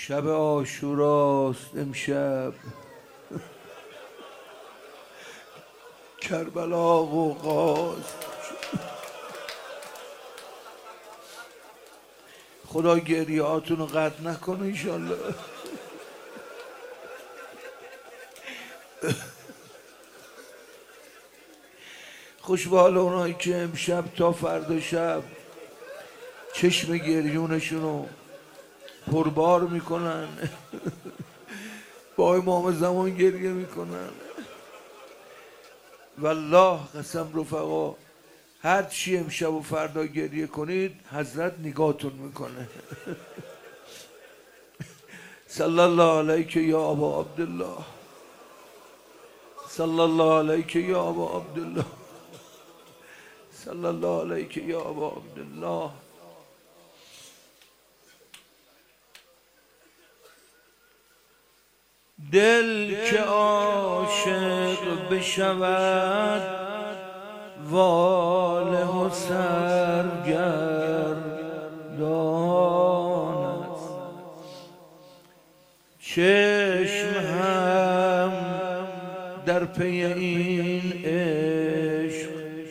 شب عاشوراست امشب، کربلا غوغاست. خدا گریهاتون رو قطع نکنه انشالله. خوش به حال اونایی که امشب تا فردا شب چشم گریونشونو پربار میکنن، با امام زمان گریه میکنن. والله قسم رفقا، هر چی امشب و فردا گریه کنید حضرت نگاهتون میکنه. صلی الله علیک یا ابا عبدالله، صلی الله علیک یا ابا عبدالله، صلی الله علیک یا ابا عبدالله. دل که عاشق بشود واله و سرگردان است، چشم هم در پی این عشق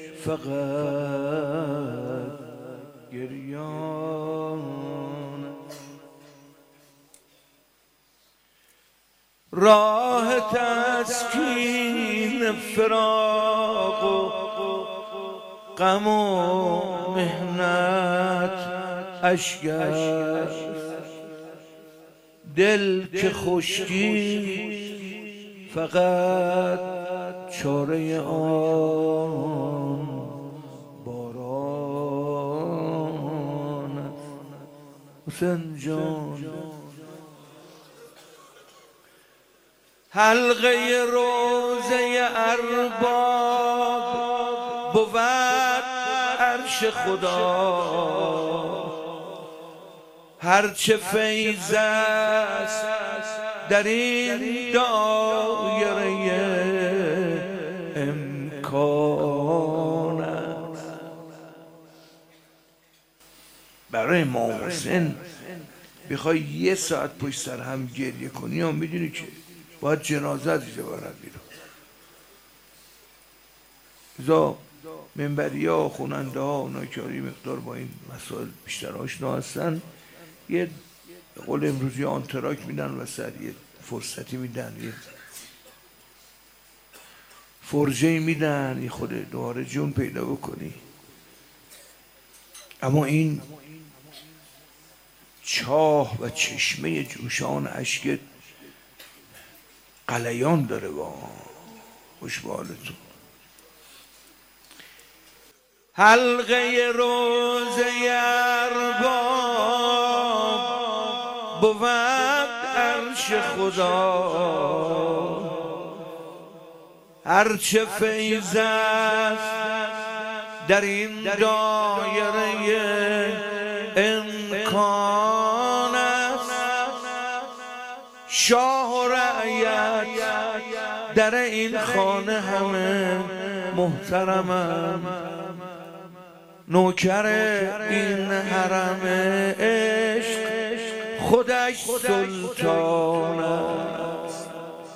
فقط گریان است. راه تسکین فراق و غم و محنت اشک است، دل که خشکی فقط چاره آن باران است. حسین جان حلقه روضه ارباب بود عرش خدا، هرچه فیض است در این دایره امکان است. برای امام حسین بخوای یه ساعت پشت سر هم گریه کنی هم میدونی که باید جنازه از اینجا برن بیرون. ازا منبری ها، خوننده ها، اونایی که مقدار با این مسائل بیشتر آشنا هستن یه قول امروزی آنتراک میدن و سر یه فرصتی میدن، یه فرجه میدن، یه خود دوباره جون پیدا بکنی. اما این چاه و چشمه جوشان اشک قلیان داره. با خوش به حالتون. حلقه روضه ارباب بود عرش خدا، هرچه فیض است در این دایره امکان است، شاه و رعیت در این خانه همه محترمم، نوکر این حرم عشق خودش سلطان است.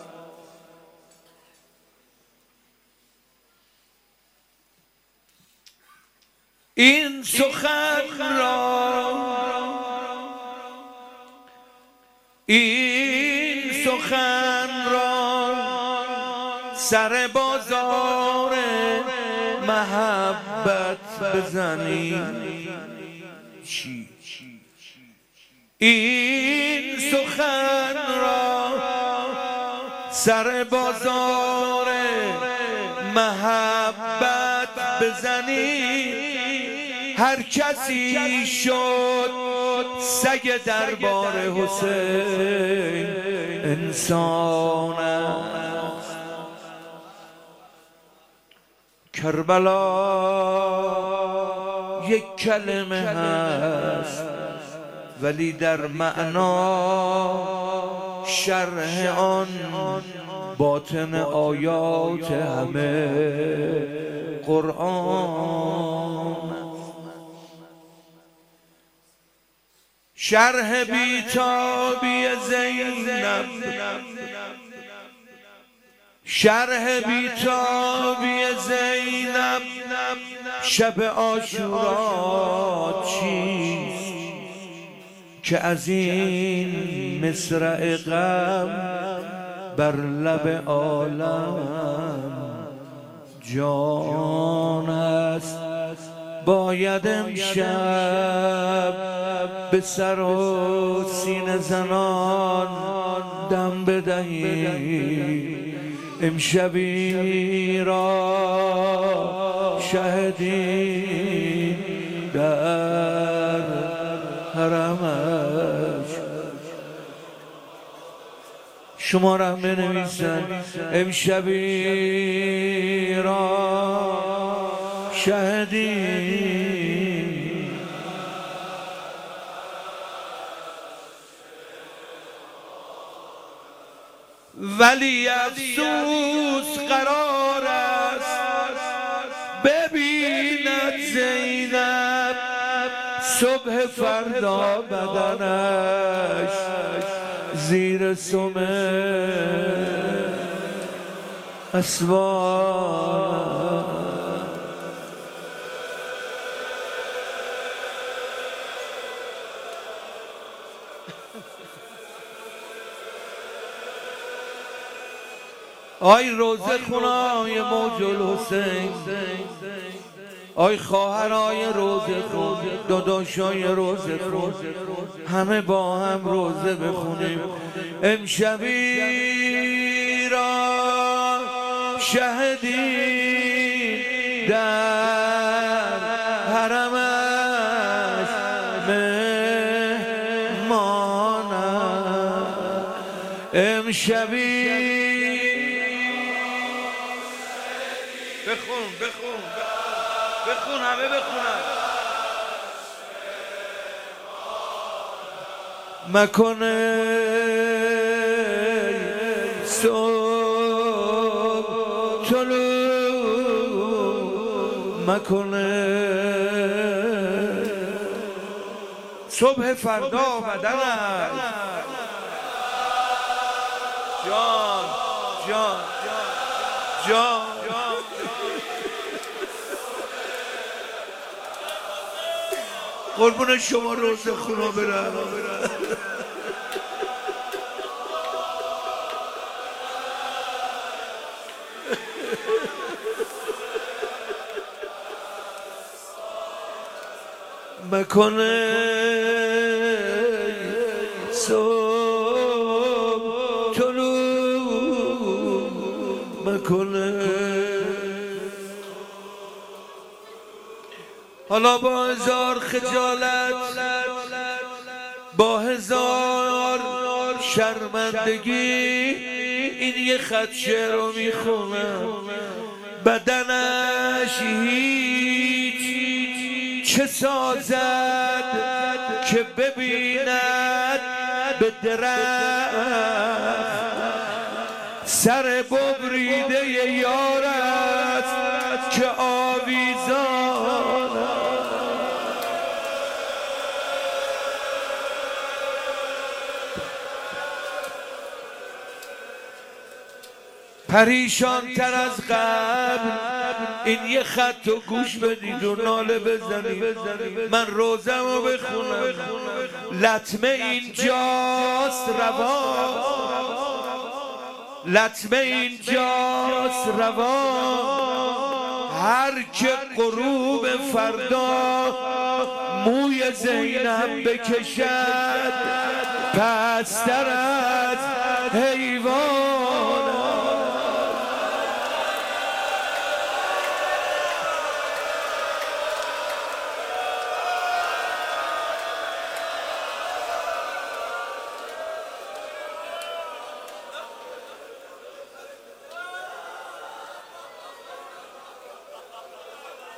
این سخن را سر بازار محبت بزنی. چی؟ این سخن را سر بازار محبت بزنی، هر کسی شد سگ دربار حسین انسان است. کربلا یک کلمه هست ولی در معنا شرح آن باطن آیات همه قرآن. شرح بیتابی زینب، شرح بیتابی زینب، شب عاشورا چیست که از این مصرع غم بر لب عالم جان است. باید امشب به سر و سینه زنان دم بدهی، امشبی را شهدی در حرمش. شما را بنویسن امشبی را شهدی. ولی افسوس قرار است ببیند زینب صبح فردا بدنش زیر سم اسوار. آی روزه خونای موج الحسین، آی خواهرای روزه خون، داداشای روزه خون، همه با هم روزه بخونیم. امشبی را شهدی در حرمش مهمانم. امشبی بخون بخون بخون، همه بخونن. مکنه صبح طلوع، مکنه صبح فردا بدنش. جان جان جان قربون شما روزه خونا برن. مکنه صبح طلوع، مکنه حالا با هزار خجالت، با هزار شرمندگی این یه خط شعر رو میخونم. بدنش هیچ چه سازد که ببیند به درخت سر ببریده یار است که آویزان. پریشان تر از قبل این یه خط و گوش بدید و ناله بزنید. من روزمو بخونم، لطمه اینجاست روا، لطمه اینجاست روا. هر که غروب فردا موی زینب بکشد پستر از حیوان.